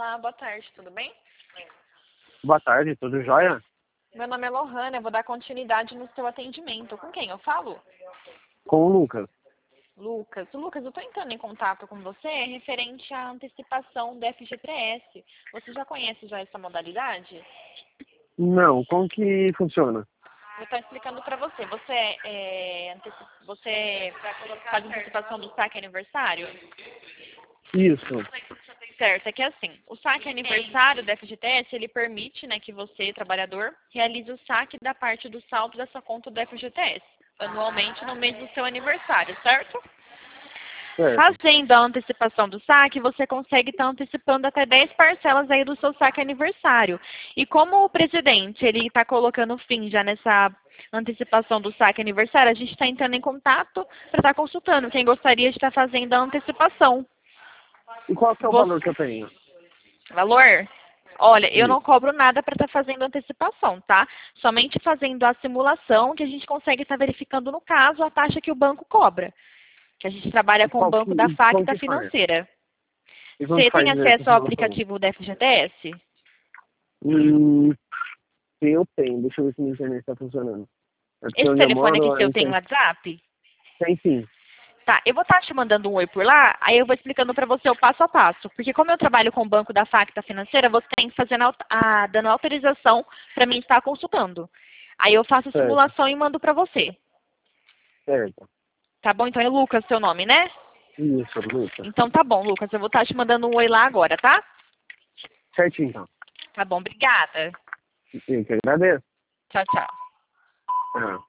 Olá, boa tarde, tudo bem? Boa tarde, tudo jóia? Meu nome é Lohana, eu vou dar continuidade no seu atendimento. Com quem eu falo? Com o Lucas. Lucas, eu estou entrando em contato com você referente à antecipação do FGTS. Você já conhece já essa modalidade? Não, como que funciona? Eu estou explicando para você. Você faz antecipação do saque aniversário? Isso. Certo, é que assim, o saque aniversário do FGTS, ele permite, né, que você, trabalhador, realize o saque da parte do saldo dessa conta do FGTS, anualmente no mês do seu aniversário, certo? Certo. Fazendo a antecipação do saque, você consegue estar antecipando até 10 parcelas aí do seu saque aniversário. E como o presidente, ele está colocando fim já nessa antecipação do saque aniversário, a gente está entrando em contato para estar consultando quem gostaria de estar fazendo a antecipação. E qual que é o valor que eu tenho? Valor? Olha, eu Isso. não cobro nada para estar fazendo antecipação, tá? Somente fazendo a simulação que a gente consegue estar verificando, no caso, a taxa que o banco cobra. Que a gente trabalha com o banco da FAC e Como da que faz? financeira. E como Você que faz tem essa acesso ao simulação? aplicativo da FGTS? Hum, eu tenho. Deixa eu ver se minha internet está funcionando. É porque Esse onde eu telefone aqui moro, a seu tem internet WhatsApp? tem sim. Tá, eu vou estar te mandando um oi por lá, aí eu vou explicando para você o passo a passo. Porque como eu trabalho com o banco da FAC e da financeira, você tem que fazer dando autorização para mim estar consultando. Aí eu faço a Certo, simulação e mando para você. certo. Tá bom? Então é Lucas seu nome, né? Isso, Lucas. Então tá bom, Lucas. Eu vou estar te mandando um oi lá agora, tá? Certinho, então. Tá bom, obrigada. Eu que agradeço. Tchau, tchau. Ah.